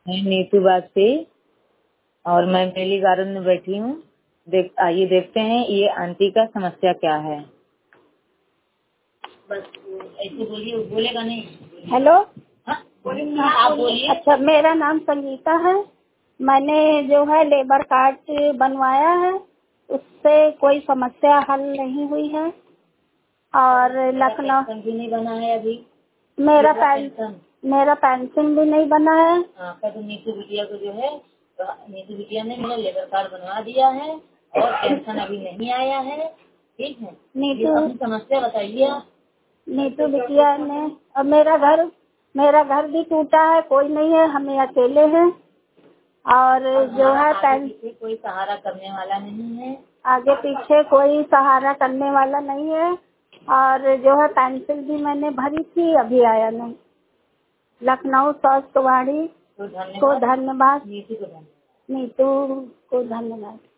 मैं नीतू बागची और मैं मेली गार्डन में बैठी हूँ। आइए देखते हैं ये आंटी का समस्या क्या है। बस ऐसे बोलिए, बोलेगा नहीं। हेलो। हाँ, आप बोलिए। अच्छा, मेरा नाम संगीता है। मैंने जो है लेबर कार्ड बनवाया है, उससे कोई समस्या हल नहीं हुई है। और लखनऊ भी नहीं बना है अभी। मेरा पेंशन भी नहीं बना है। आपका तो नीतू बिटिया को जो है, तो नीतू बिटिया ने मेरा लेबर कार्ड बनवा दिया है और पेंशन अभी नहीं आया है। ठीक है, नीतू अपनी समस्या बताइए आप। नीतू बिटिया ने, और मेरा घर भी टूटा है, कोई नहीं है, हमें अकेले हैं। और जो है पीछे कोई सहारा करने वाला नहीं है। आगे पीछे कोई सहारा करने वाला नहीं है। और जो है पेंशन भी मैंने भरी थी, अभी आया नहीं। लखनऊ स्वास्थ्यवाड़ी को धन्यवाद, नीतू को धन्यवाद।